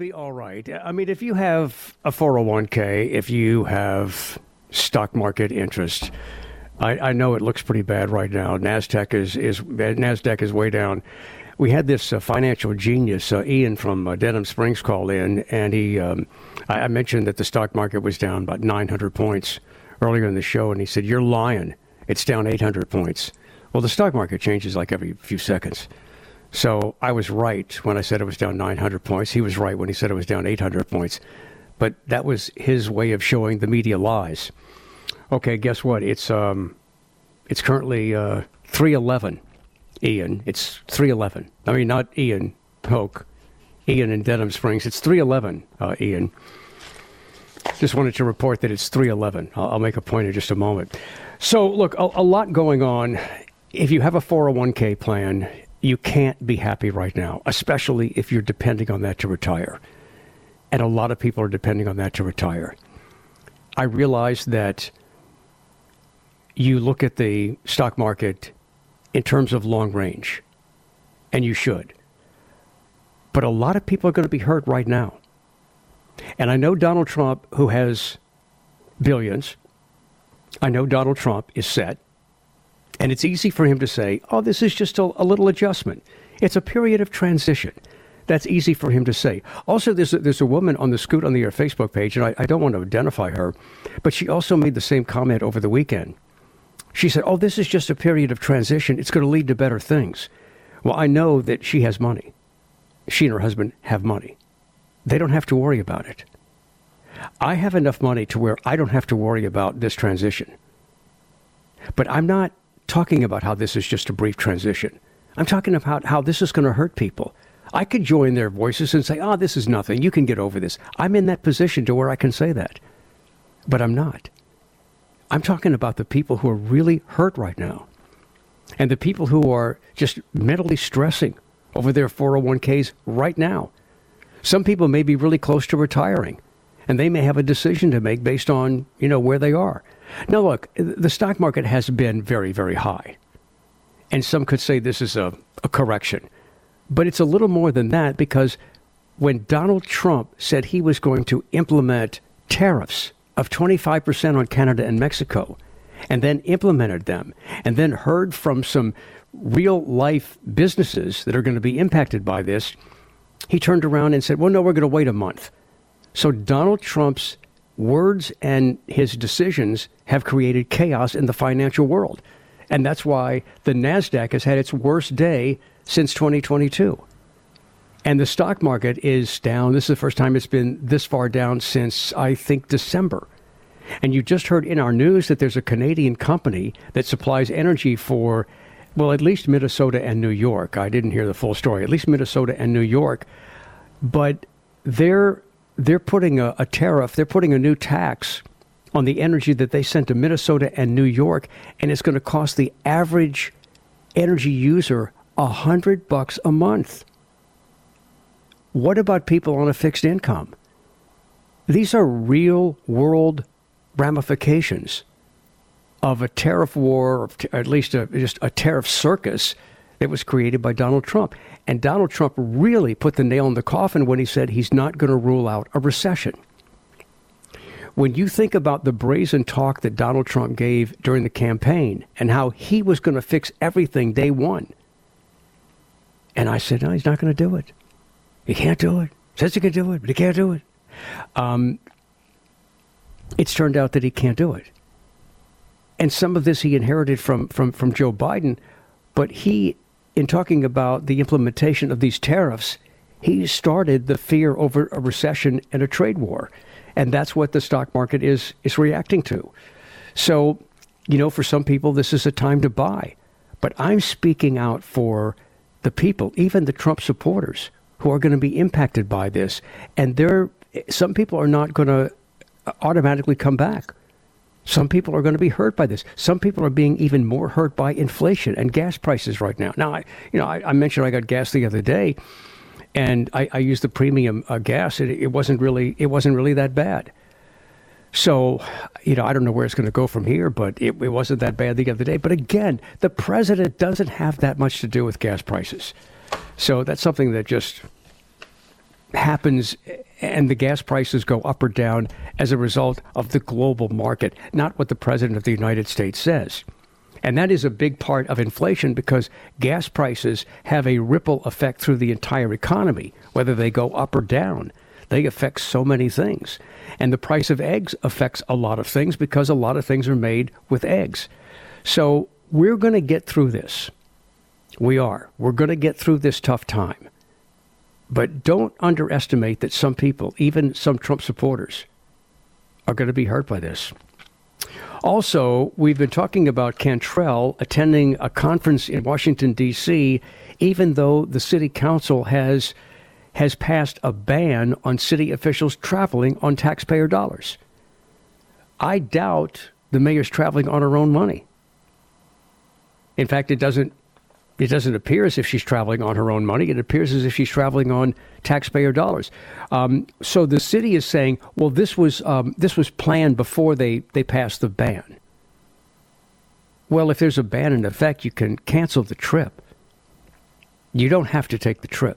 Be all right. I mean, if you have a 401k, if you have stock market interest, I know it looks pretty bad right now. Nasdaq is way down. We had this financial genius, Ian from Denham Springs, call in, and I mentioned that the stock market was down about 900 points earlier in the show, and he said, "You're lying. It's down 800 points." Well, the stock market changes like every few seconds. So I was right when I said it was down 900 points. He was right when he said it was down 800 points. But that was his way of showing the media lies. Okay, guess what? It's currently 311. Ian, it's 311. I mean, not Ian Hoke. Ian in Denham Springs. It's 311, Ian. Just wanted to report that it's 311. I'll make a point in just a moment. So, look, a lot going on. If you have a 401k plan, you can't be happy right now, especially if you're depending on that to retire. And a lot of people are depending on that to retire. I realize that you look at the stock market in terms of long range, and you should. But a lot of people are going to be hurt right now. And I know Donald Trump, who has billions, I know Donald Trump is set. And it's easy for him to say, oh, this is just a little adjustment. It's a period of transition. That's easy for him to say. Also, there's a woman on the Scoot on the Air Facebook page, and I don't want to identify her, but she also made the same comment over the weekend. She said, oh, this is just a period of transition. It's going to lead to better things. Well, I know that she has money. She and her husband have money. They don't have to worry about it. I have enough money to where I don't have to worry about this transition. But I'm not talking about how this is just a brief transition. I'm talking about how this is going to hurt people. I could join their voices and say, oh, this is nothing. You can get over this. I'm in that position to where I can say that. But I'm not. I'm talking about the people who are really hurt right now. And the people who are just mentally stressing over their 401ks right now. Some people may be really close to retiring, and they may have a decision to make based on, where they are. Now, look, the stock market has been very, very high. And some could say this is a correction. But it's a little more than that, because when Donald Trump said he was going to implement tariffs of 25% on Canada and Mexico, and then implemented them, and then heard from some real life businesses that are going to be impacted by this, he turned around and said, well, no, we're going to wait a month. So Donald Trump's words and his decisions have created chaos in the financial world. And that's why the NASDAQ has had its worst day since 2022. And the stock market is down. This is the first time it's been this far down since, I think, December. And you just heard in our news that there's a Canadian company that supplies energy for, well, at least Minnesota and New York. I didn't hear the full story. At least Minnesota and New York. But they're putting a tariff, they're putting a new tax on the energy that they sent to Minnesota and New York, and it's going to cost the average energy user $100 a month. What about people on a fixed income? These are real world ramifications of a tariff war, or at least just a tariff circus that was created by Donald Trump. And Donald Trump really put the nail in the coffin when he said he's not going to rule out a recession. When you think about the brazen talk that Donald Trump gave during the campaign and how he was going to fix everything day one. And I said, no, he's not going to do it. He can't do it. Says he can do it, but he can't do it. It's turned out that he can't do it. And some of this he inherited from Joe Biden, but he, in talking about the implementation of these tariffs, he started the fear over a recession and a trade war. And that's what the stock market is reacting to. So, for some people, this is a time to buy. But I'm speaking out for the people, even the Trump supporters, who are going to be impacted by this. And some people are not going to automatically come back. Some people are going to be hurt by this. Some people are being even more hurt by inflation and gas prices right now. Now, I mentioned I got gas the other day, and I used the premium gas. It wasn't really that bad. So, I don't know where it's going to go from here, but it wasn't that bad the other day. But again, the president doesn't have that much to do with gas prices. So that's something that just happens and the gas prices go up or down as a result of the global market, not what the President of the United States says. And that is a big part of inflation because gas prices have a ripple effect through the entire economy, whether they go up or down. They affect so many things. And the price of eggs affects a lot of things because a lot of things are made with eggs. So we're going to get through this. We are. We're going to get through this tough time. But don't underestimate that some people, even some Trump supporters, are going to be hurt by this. Also, we've been talking about Cantrell attending a conference in Washington, D.C., even though the city council has passed a ban on city officials traveling on taxpayer dollars. I doubt the mayor's traveling on her own money. In fact, it doesn't appear as if she's traveling on her own money. It appears as if she's traveling on taxpayer dollars. So the city is saying, well, this was planned before they passed the ban. Well, if there's a ban in effect, you can cancel the trip. You don't have to take the trip.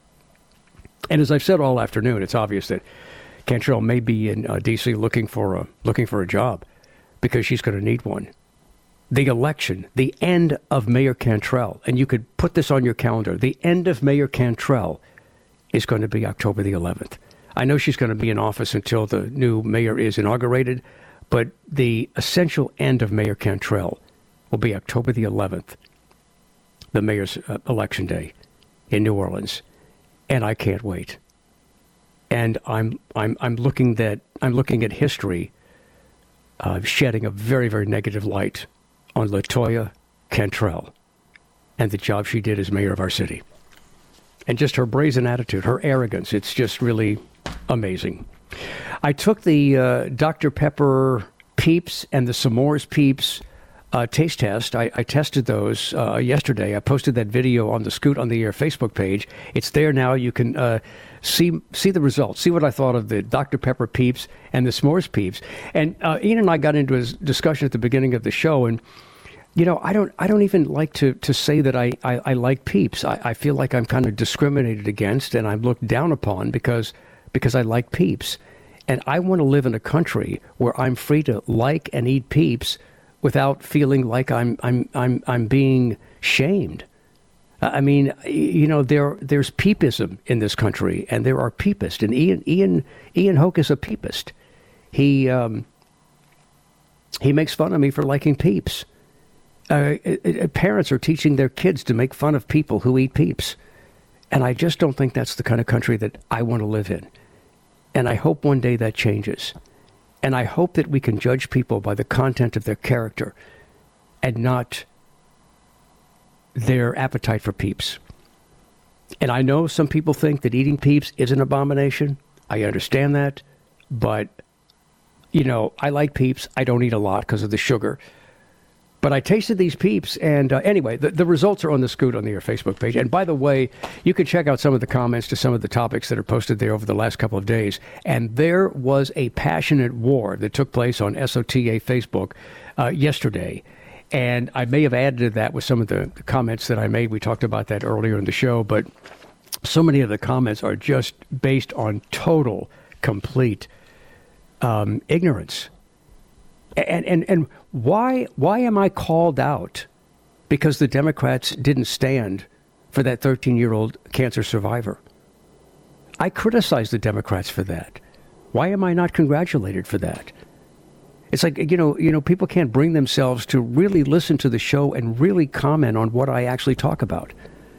And as I've said all afternoon, it's obvious that Cantrell may be in D.C. looking for a job because she's going to need one. The election, the end of Mayor Cantrell, and you could put this on your calendar, the end of Mayor Cantrell is going to be October the 11th. I know she's going to be in office until the new mayor is inaugurated, but the essential end of Mayor Cantrell will be October the 11th, the mayor's election day in New Orleans, and I can't wait. And I'm looking at history shedding a very, very negative light on LaToya Cantrell and the job she did as mayor of our city. And just her brazen attitude, her arrogance, it's just really amazing. I took the Dr. Pepper Peeps and the S'mores Peeps taste test. I tested those yesterday. I posted that video on the Scoot on the Air Facebook page. It's there now. You can see the results, see what I thought of the Dr. Pepper Peeps and the S'mores Peeps. And Ian and I got into a discussion at the beginning of the show, and you know, I don't even like to say that I like Peeps. I feel like I'm kind of discriminated against and I'm looked down upon because I like Peeps. And I want to live in a country where I'm free to like and eat Peeps without feeling like I'm being shamed. I mean, you know, there's peepism in this country, and there are peepists. And Ian Hoke is a peepist. He makes fun of me for liking Peeps. Parents are teaching their kids to make fun of people who eat Peeps. And I just don't think that's the kind of country that I want to live in. And I hope one day that changes. And I hope that we can judge people by the content of their character and not their appetite for Peeps. And I know some people think that eating Peeps is an abomination. I understand that. But, you know, I like Peeps. I don't eat a lot because of the sugar. But I tasted these Peeps, and anyway, the results are on the Scoot on the Air Facebook page. And by the way, you can check out some of the comments to some of the topics that are posted there over the last couple of days. And there was a passionate war that took place on SOTA Facebook yesterday. And I may have added to that with some of the comments that I made. We talked about that earlier in the show, but so many of the comments are just based on total, complete ignorance. And why am I called out because the Democrats didn't stand for that 13-year-old cancer survivor? I criticize the Democrats for that. Why am I not congratulated for that? It's like, you know, people can't bring themselves to really listen to the show and really comment on what I actually talk about.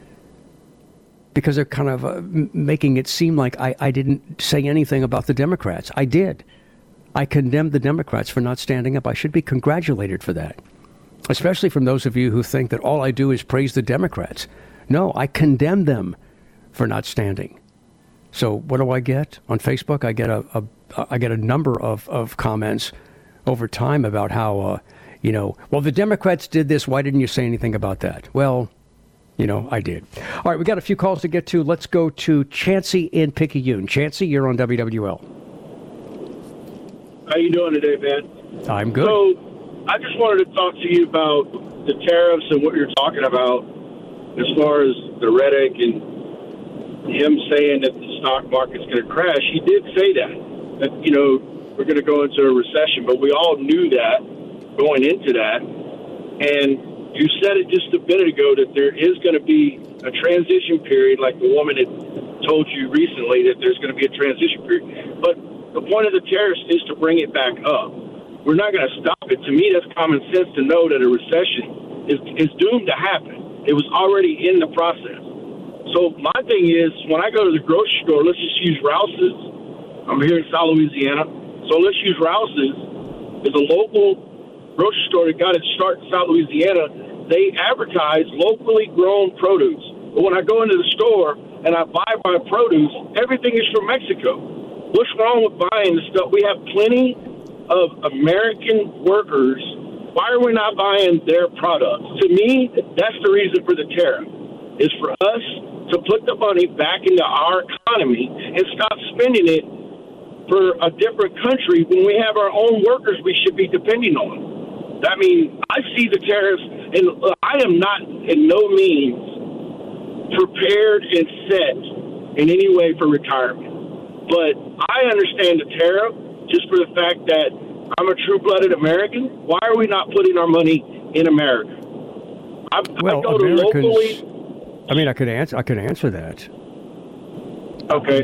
Because they're kind of making it seem like I didn't say anything about the Democrats. I did. I condemned the Democrats for not standing up. I should be congratulated for that, especially from those of you who think that all I do is praise the Democrats. No, I condemn them for not standing. So what do I get on Facebook? I get a number of comments over time about how, well, the Democrats did this. Why didn't you say anything about that? Well, I did. All right, we got a few calls to get to. Let's go to Chancey in Picayune. Chancey, you're on WWL. How you doing today, man? I'm good. So I just wanted to talk to you about the tariffs and what you're talking about as far as the Reddick and him saying that the stock market's going to crash. He did say that we're going to go into a recession, but we all knew that going into that. And you said it just a minute ago that there is going to be a transition period, like the woman had told you recently that there's going to be a transition period. But the point of the tariffs is to bring it back up. We're not going to stop it. To me, that's common sense to know that a recession is doomed to happen. It was already in the process. So my thing is, when I go to the grocery store, let's just use Rouse's. I'm here in South Louisiana. So let's use Rouse's. It's a local grocery store that got its start in South Louisiana. They advertise locally grown produce. But when I go into the store and I buy my produce, everything is from Mexico. What's wrong with buying the stuff? We have plenty of American workers. Why are we not buying their products? To me, that's the reason for the tariff, is for us to put the money back into our economy and stop spending it for a different country when we have our own workers we should be depending on. I mean, I see the tariffs, and I am not in no means prepared and set in any way for retirement. But I understand the tariff just for the fact that I'm a true-blooded American. Why are we not putting our money in America? I go to locally. I mean, I could answer that. Okay.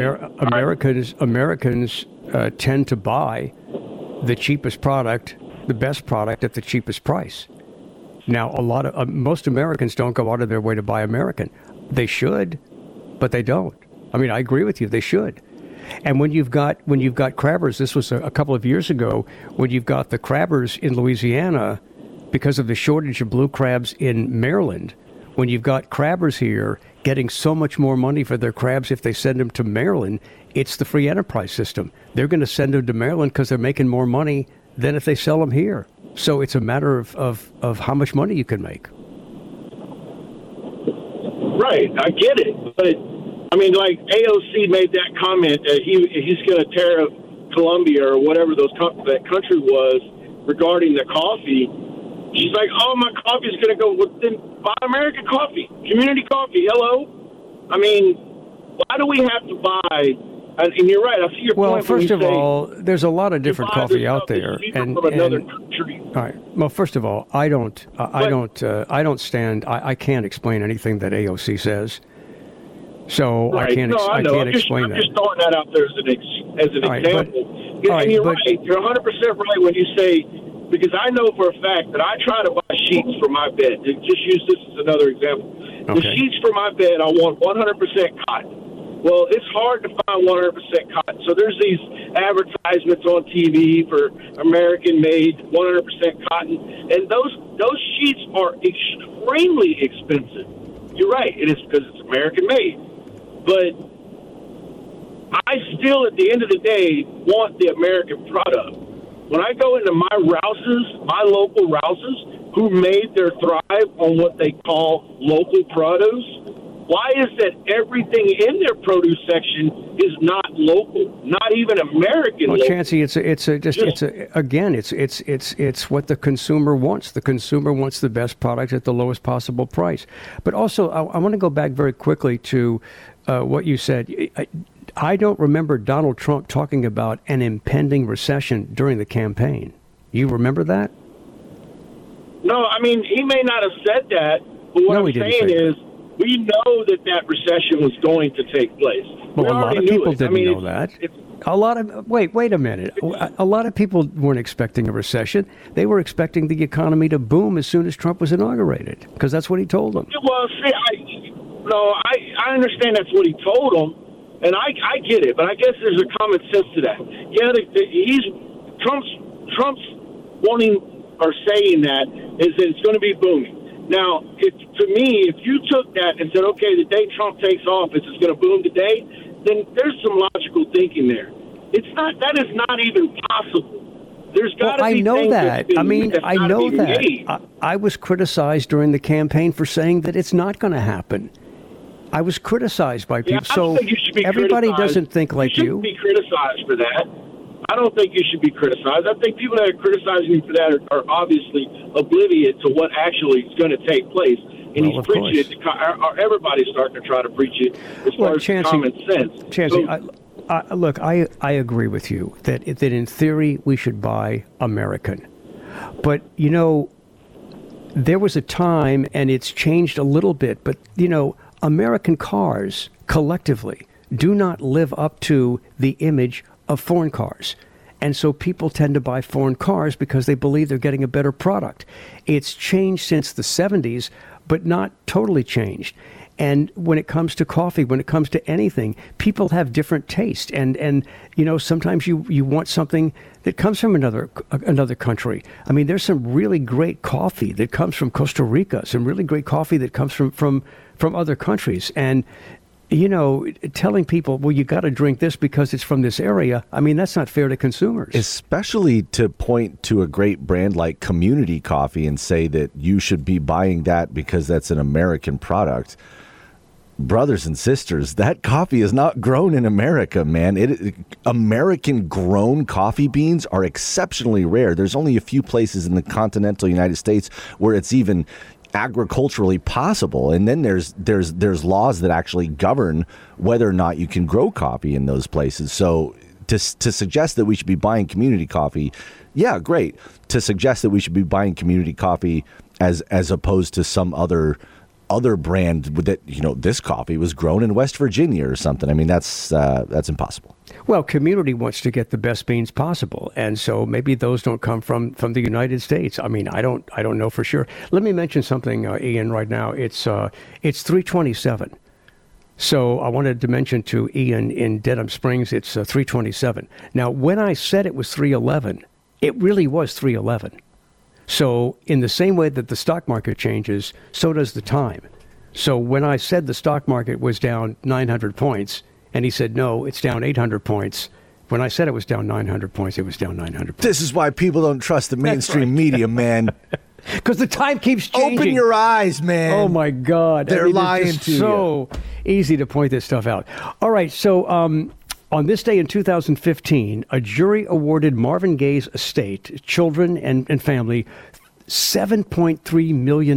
Americans tend to buy the cheapest product, the best product at the cheapest price. Now, a lot of most Americans don't go out of their way to buy American. They should, but they don't. I mean, I agree with you. They should. And when you've got crabbers, this was a couple of years ago, when you've got the crabbers in Louisiana because of the shortage of blue crabs in Maryland, when you've got crabbers here getting so much more money for their crabs if they send them to Maryland, it's the free enterprise system. They're going to send them to Maryland because they're making more money than if they sell them here. So it's a matter of how much money you can make. Right, I get it, but I mean, like AOC made that comment that he's going to tariff Colombia or whatever that country was regarding the coffee. She's like, "Oh, my coffee is going to go." Well, then buy American coffee, community coffee. Hello, I mean, why do we have to buy? And you're right. I see your point. Well, first of all, there's a lot of different coffee out there, and from another country. All right. Well, first of all, I can't explain anything that AOC says. So right. I can't explain that. I'm just throwing that out there as an example. And you're right. You're 100% right when you say, because I know for a fact that I try to buy sheets for my bed. Just use this as another example. Okay. The sheets for my bed, I want 100% cotton. Well, it's hard to find 100% cotton. So there's these advertisements on TV for American-made 100% cotton, and those sheets are extremely expensive. You're right. It is because it's American-made. But I still, at the end of the day, want the American product. When I go into my Rouse's, my local Rouse's, who made their thrive on what they call local produce, why is that everything in their produce section is not local, not even American? Well, local? Chancey, it's what the consumer wants. The consumer wants the best product at the lowest possible price. But also, I want to go back very quickly to what you said. I don't remember Donald Trump talking about an impending recession during the campaign. You remember that? No, I mean, he may not have said that, but what I'm saying is, we know that recession was going to take place. Well, a lot of people didn't know that. Wait a minute. A lot of people weren't expecting a recession. They were expecting the economy to boom as soon as Trump was inaugurated, because that's what he told them. Well, see, I understand that's what he told them, and I get it, but I guess there's a common sense to that. Yeah, Trump's wanting or saying that is that it's going to be booming. Now, to me, if you took that and said, okay, the day Trump takes office is going to boom today, then there's some logical thinking there. That is not even possible. There's got to be things I know that. I was criticized during the campaign for saying that it's not going to happen. I was criticized by people. So everybody doesn't think like you. You shouldn't be criticized for that. I don't think you should be criticized. I think people that are criticizing you for that are obviously oblivious to what actually is going to take place. and he's preaching it. Everybody's starting to try to preach it as far as common sense. Chancey, look, I agree with you that in theory we should buy American. But, you know, there was a time, and it's changed a little bit, but, you know, American cars collectively do not live up to the image of foreign cars. And so people tend to buy foreign cars because they believe they're getting a better product. It's changed since the 70s, but not totally changed. And when it comes to coffee, when it comes to anything, people have different taste. And you know, sometimes you want something that comes from another country. I mean, there's some really great coffee that comes from Costa Rica, some really great coffee that comes from other countries. And, you know, telling people, well, you got to drink this because it's from this area, I mean, that's not fair to consumers. Especially to point to a great brand like Community Coffee and say that you should be buying that because that's an American product. Brothers and sisters, that coffee is not grown in America, man. American-grown coffee beans are exceptionally rare. There's only a few places in the continental United States where it's even agriculturally possible, and then there's laws that actually govern whether or not you can grow coffee in those places. So to suggest that we should be buying Community Coffee, yeah, great. To suggest that we should be buying Community Coffee as opposed to some other brand that, you know, this coffee was grown in West Virginia or something. I mean, that's impossible. Well, Community wants to get the best beans possible, and so maybe those don't come from the United States. I mean, I don't know for sure. Let me mention something, Ian. Right now, it's 3:27. So I wanted to mention to Ian in Dedham Springs, it's 3:27. Now, when I said it was 3:11, it really was 3:11. So in the same way that the stock market changes, so does the time. So when I said the stock market was down 900 points, and he said, no, it's down 800 points. When I said it was down 900 points, it was down 900 points. This is why people don't trust the mainstream media, man. Because the time keeps changing. Open your eyes, man. Oh, my God. They're lying to you. So easy to point this stuff out. All right, so on this day in 2015, a jury awarded Marvin Gaye's estate, children and family, $7.3 million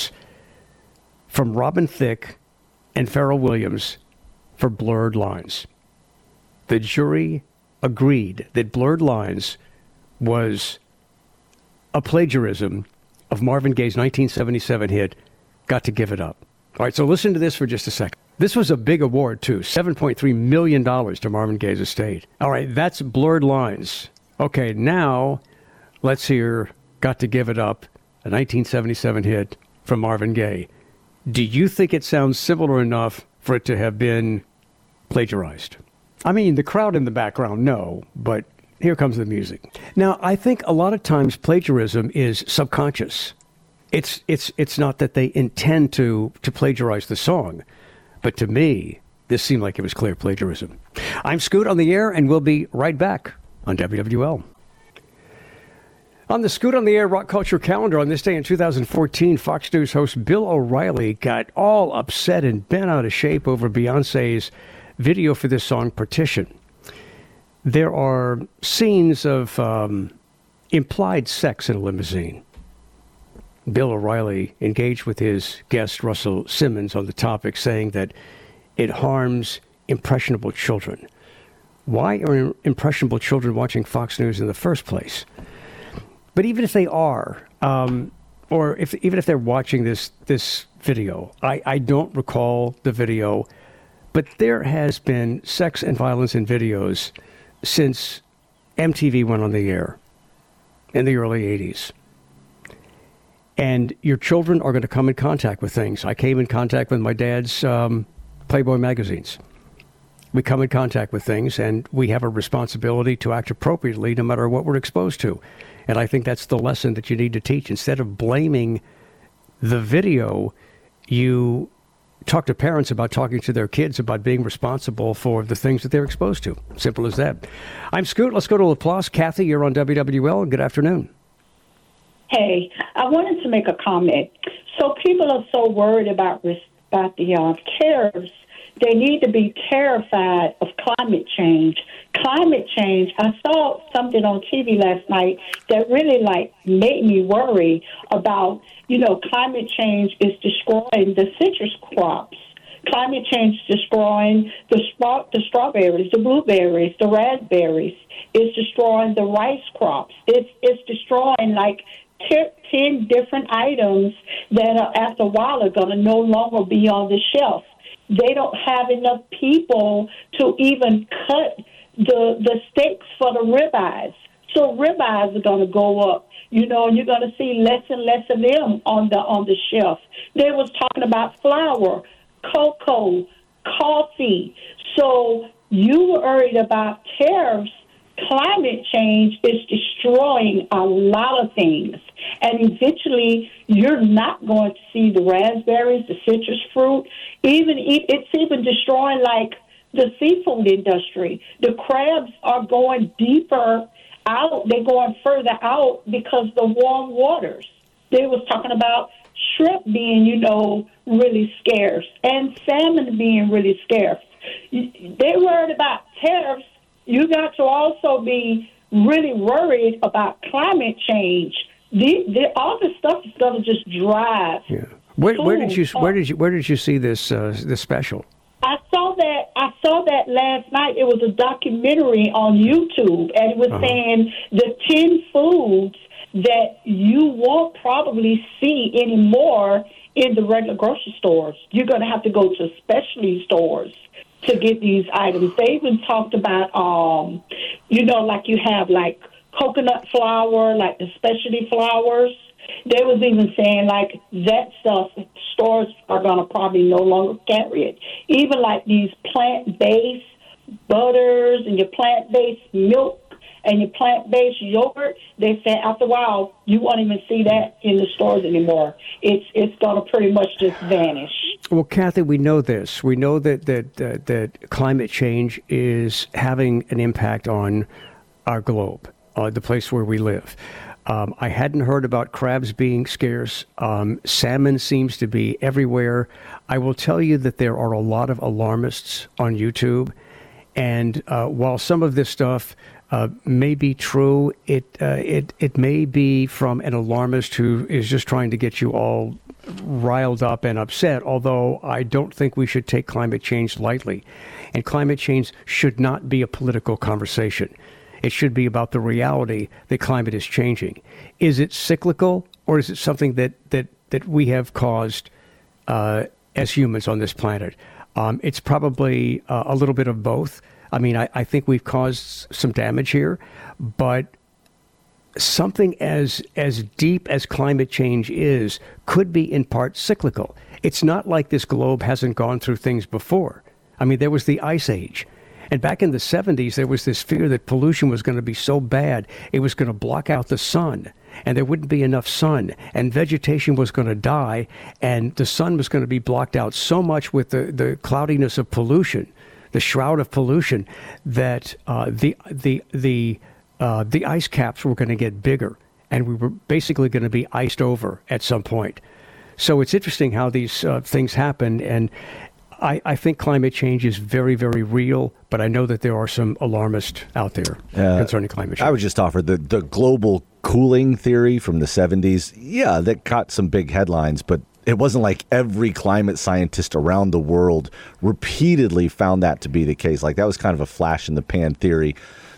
from Robin Thicke and Pharrell Williams for Blurred Lines. The jury agreed that Blurred Lines was a plagiarism of Marvin Gaye's 1977 hit, Got to Give It Up. All right, so listen to this for just a second. This was a big award, too, $7.3 million to Marvin Gaye's estate. All right, that's Blurred Lines. Okay, now let's hear Got to Give It Up, a 1977 hit from Marvin Gaye. Do you think it sounds similar enough for it to have been plagiarized? I mean, the crowd in the background, no, but here comes the music. Now, I think a lot of times plagiarism is subconscious. It's not that they intend to plagiarize the song, but to me, this seemed like it was clear plagiarism. I'm Scoot on the air, and we'll be right back on WWL. On the Scoot on the Air Rock Culture calendar, on this day in 2014, Fox News host Bill O'Reilly got all upset and bent out of shape over Beyoncé's video for this song, Partition. There are scenes of implied sex in a limousine. Bill O'Reilly engaged with his guest, Russell Simmons, on the topic, saying that it harms impressionable children. Why are impressionable children watching Fox News in the first place? But even if they are, or even if they're watching this video, I don't recall the video, but there has been sex and violence in videos since MTV went on the air in the early 80s. And your children are going to come in contact with things. I came in contact with my dad's Playboy magazines. We come in contact with things, and we have a responsibility to act appropriately no matter what we're exposed to. And I think that's the lesson that you need to teach. Instead of blaming the video, you talk to parents about talking to their kids about being responsible for the things that they're exposed to. Simple as that. I'm Scoot. Let's go to LaPlace. Kathy, you're on WWL. Good afternoon. Hey, I wanted to make a comment. So people are so worried about the tariffs. They need to be terrified of climate change climate change, I saw something on TV last night that really made me worry about, climate change is destroying the citrus crops. Climate change is destroying the strawberries, the blueberries, the raspberries. It's destroying the rice crops. It's destroying 10 different items that after a while are going to no longer be on the shelf. They don't have enough people to even cut the steaks for the ribeyes. So ribeyes are going to go up, and you're going to see less and less of them on the shelf. They was talking about flour, cocoa, coffee. So you worried about tariffs. Climate change is destroying a lot of things. And eventually, you're not going to see the raspberries, the citrus fruit. It's even destroying, the seafood industry. The crabs are going deeper out. They're going further out because the warm waters. They was talking about shrimp being, really scarce and salmon being really scarce. They worried about tariffs. You got to also be really worried about climate change. All this stuff is going to just drive. Yeah. Where did you see this special? I saw that last night. It was a documentary on YouTube, and it was saying the 10 foods that you won't probably see anymore in the regular grocery stores. You're going to have to go to specialty stores to get these items. They even talked about, you have coconut flour, the specialty flours. They was even saying that stuff, stores are going to probably no longer carry it. Even these plant-based butters and your plant-based milk and your plant-based yogurt, they say after a while you won't even see that in the stores anymore. It's going to pretty much just vanish. Well, Kathy, we know this. We know that climate change is having an impact on our globe, the place where we live. I hadn't heard about crabs being scarce. Salmon seems to be everywhere. I will tell you that there are a lot of alarmists on YouTube. And while some of this stuff may be true, it may be from an alarmist who is just trying to get you all riled up and upset, although I don't think we should take climate change lightly. And climate change should not be a political conversation. It should be about the reality that climate is changing. Is it cyclical, or is it something that we have caused as humans on this planet? It's probably a little bit of both. I mean, I think we've caused some damage here, but something as deep as climate change is could be in part cyclical. It's not like this globe hasn't gone through things before. I mean, there was the Ice Age. And back in the 70s, there was this fear that pollution was going to be so bad, it was going to block out the sun, and there wouldn't be enough sun, and vegetation was going to die, and the sun was going to be blocked out so much with the cloudiness of pollution, the shroud of pollution, that the ice caps were going to get bigger, and we were basically going to be iced over at some point. So it's interesting how these things happen, and I think climate change is very, very real, but I know that there are some alarmists out there concerning climate change. I would just offer the global cooling theory from the 70s. Yeah, that caught some big headlines, but it wasn't like every climate scientist around the world repeatedly found that to be the case. That was kind of a flash in the pan theory.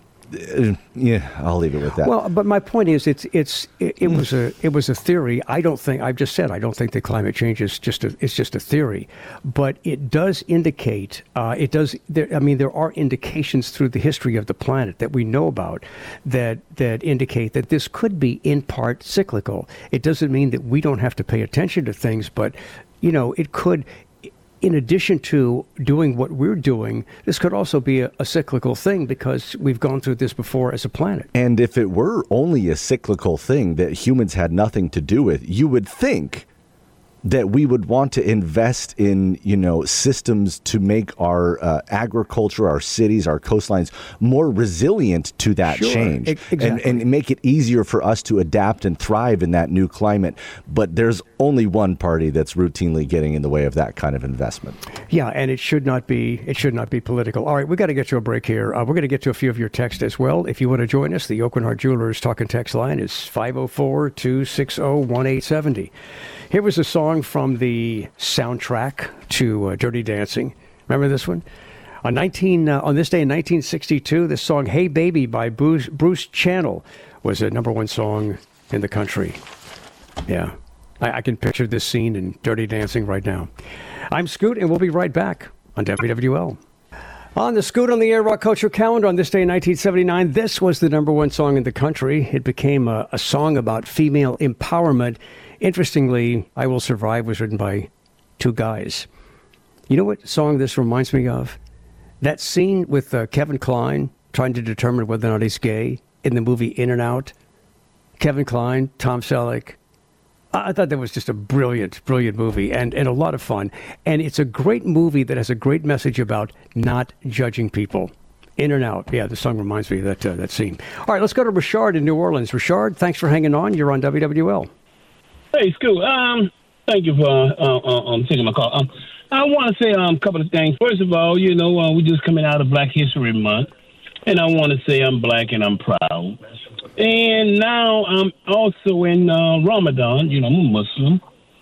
Yeah, I'll leave it with that. Well, but my point is, it was a theory. I don't think that climate change is just a theory, but it does indicate. There are indications through the history of the planet that we know about that indicate that this could be in part cyclical. It doesn't mean that we don't have to pay attention to things, but it could. In addition to doing what we're doing, this could also be a cyclical thing because we've gone through this before as a planet. And if it were only a cyclical thing that humans had nothing to do with, you would think that we would want to invest in, systems to make our agriculture, our cities, our coastlines more resilient to that change. Exactly. And make it easier for us to adapt and thrive in that new climate. But there's only one party that's routinely getting in the way of that kind of investment. Yeah, and it should not be political. All right, we got to get to a break here. We're going to get to a few of your texts as well. If you want to join us, the Aucoin Hart Jewelers talk and text line is 504-260-1870. Here was a song from the soundtrack to Dirty Dancing. Remember this one? On this day in 1962, the song "Hey Baby" by Bruce Channel was a number one song in the country. Yeah, I can picture this scene in Dirty Dancing right now. I'm Scoot, and we'll be right back on WWL. On the Scoot on the Air Rock Culture Calendar on this day in 1979, this was the number one song in the country. It became a song about female empowerment. Interestingly, "I Will Survive" was written by two guys. You know what song this reminds me of? That scene with Kevin Kline trying to determine whether or not he's gay in the movie In and Out. Kevin Kline, Tom Selleck. I thought that was just a brilliant movie and a lot of fun. And it's a great movie that has a great message about not judging people. In and Out. Yeah, the song reminds me of that scene. All right, let's go to Richard in New Orleans. Richard, thanks for hanging on. You're on WWL. Hey, Scoot. Thank you for taking my call. I want to say a couple of things. First of all, we're just coming out of Black History Month, and I want to say I'm black and I'm proud. And now I'm also in Ramadan. I'm a Muslim.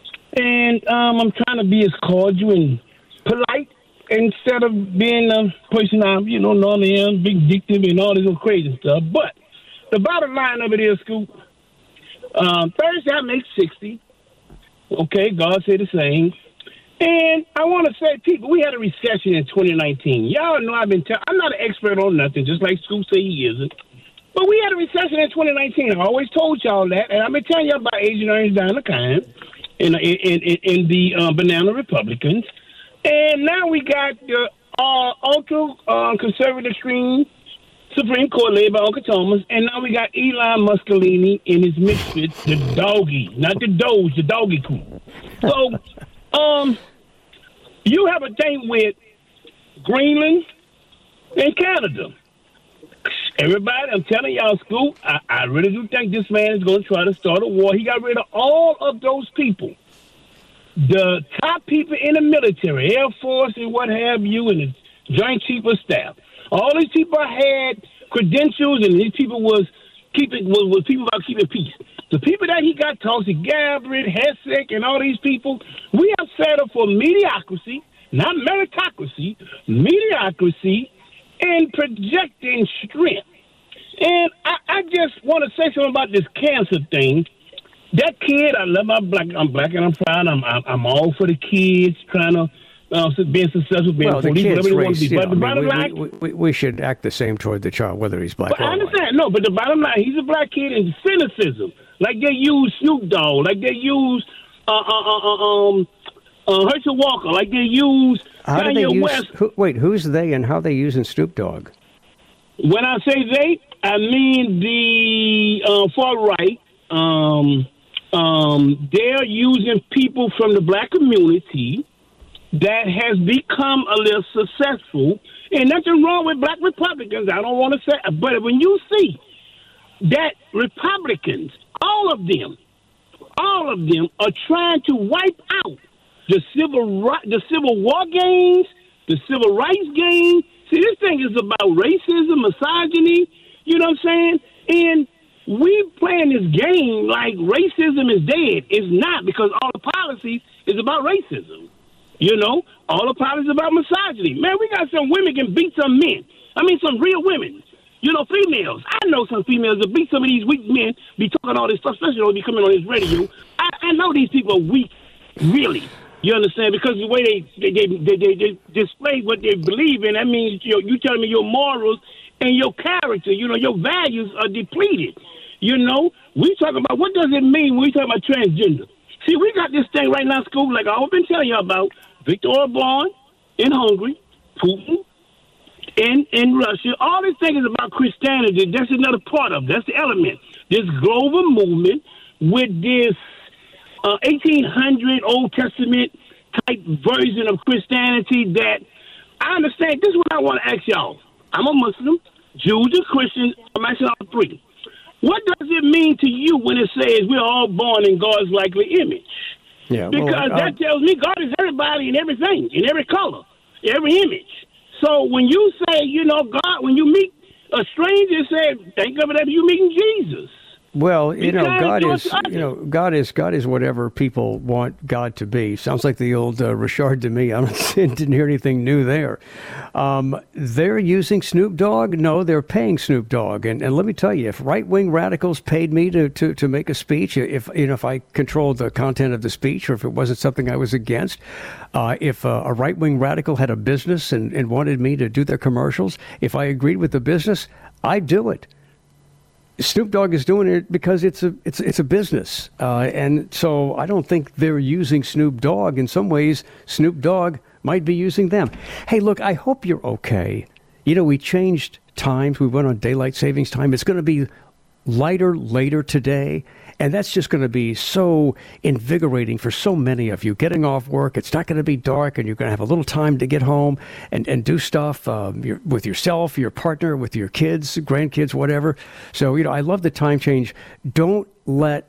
And I'm trying to be as cordial and polite instead of being a person I, normally am, vindictive and all this little crazy stuff. But the bottom line of it is, Scoop, Thursday I make 60. Okay, God said the same. And I want to say, people, we had a recession in 2019. Y'all know I'm not an expert on nothing, just like Scoop say he isn't. But we had a recession in 2019. I always told y'all that, and I've been telling y'all about Asian earnings down the kind in the banana Republicans. And now we got the ultra conservative extreme Supreme Court led by Uncle Thomas, and now we got Elon Mussolini and his misfits, the doggy, not the Doge, the doggy crew. So, you have a thing with Greenland and Canada. Everybody, I'm telling y'all, Scoop, I really do think this man is going to try to start a war. He got rid of all of those people. The top people in the military, Air Force and what have you, and the Joint Chief of Staff. All these people had credentials, and these people was people about keeping peace. The people that he got, Tulsi Gabbard, Hessek, and all these people, we have set up for mediocrity, not meritocracy, mediocrity, and projecting strength. And I just want to say something about this cancer thing. That kid, I love I'm black and I'm proud. I'm all for the kids trying to being successful, being police, whatever they want to be. But the bottom line, we should act the same toward the child, whether he's black or white. I understand. No, but the bottom line, he's a black kid, and cynicism, like they use Snoop Dogg, like they use Herschel Walker, like they use Kanye West. Who's they and how they using Snoop Dogg? When I say they, I mean the far right. They're using people from the black community that has become a little successful, and nothing wrong with black Republicans. I don't want to say, but when you see that Republicans, all of them are trying to wipe out the civil war gains, the civil rights gains. See, this thing is about racism, misogyny. You know what I'm saying? And we playing this game like racism is dead. It's not, because all the policies is about racism. All the policies about misogyny. Man, we got some women can beat some men. I mean, some real women. Females. I know some females that beat some of these weak men, be talking all this stuff, especially when they be coming on this radio. I know these people are weak, really. You understand? Because the way they display what they believe in, that means you telling me your morals and your character, your values are depleted. We talk about, what does it mean when we talk about transgender? See, we got this thing right now, School, like I've been telling you about, Viktor Orban in Hungary, Putin in Russia. All this thing is about Christianity. That's another part of it. That's the element. This global movement with this 1800 Old Testament type version of Christianity that I understand. This is what I want to ask y'all. I'm a Muslim, Jews and Christians. I'm asking all three. What does it mean to you when it says we're all born in God's likely image? Yeah, because that tells me God is everybody and everything, in every color, every image. So when you say, God, when you meet a stranger, say, think of it as you meeting Jesus. Well, God is whatever people want God to be. Sounds like the old Richard to me. Didn't hear anything new there. They're using Snoop Dogg. No, they're paying Snoop Dogg. And let me tell you, if right-wing radicals paid me to make a speech, if I controlled the content of the speech, or if it wasn't something I was against, if a right-wing radical had a business and wanted me to do their commercials, if I agreed with the business, I'd do it. Snoop Dogg is doing it because it's a business, and so I don't think they're using Snoop Dogg. In some ways, Snoop Dogg might be using them. Hey, look, I hope you're okay. We changed times. We went on daylight savings time. It's going to be lighter later today, and that's just going to be so invigorating for so many of you. Getting off work, it's not going to be dark, and you're going to have a little time to get home and do stuff with yourself, your partner, with your kids, grandkids, whatever. So, I love the time change. Don't let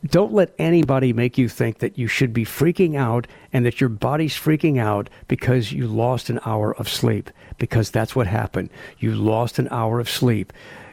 anybody make you think that you should be freaking out and that your body's freaking out because you lost an hour of sleep, because that's what happened. You lost an hour of sleep.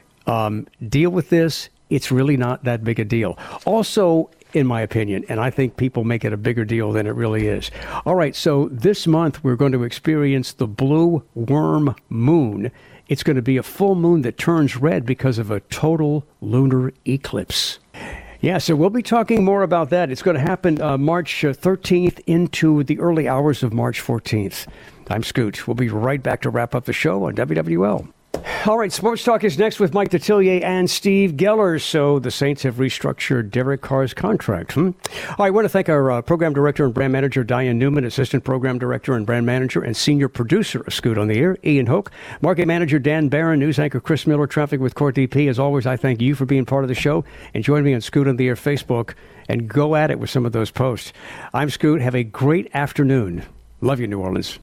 Deal with this. It's really not that big a deal. Also, in my opinion, and I think people make it a bigger deal than it really is. All right, so this month we're going to experience the blue worm moon. It's going to be a full moon that turns red because of a total lunar eclipse. Yeah, so we'll be talking more about that. It's going to happen March 13th into the early hours of March 14th. I'm Scoot. We'll be right back to wrap up the show on WWL. All right, Sports Talk is next with Mike Detillier and Steve Geller. So the Saints have restructured Derek Carr's contract. All right, I want to thank our program director and brand manager, Diane Newman, assistant program director and brand manager and senior producer of Scoot on the Air, Ian Hoke, market manager Dan Barron, news anchor Chris Miller, traffic with Court DP. As always, I thank you for being part of the show, and join me on Scoot on the Air Facebook and go at it with some of those posts. I'm Scoot. Have a great afternoon. Love you, New Orleans.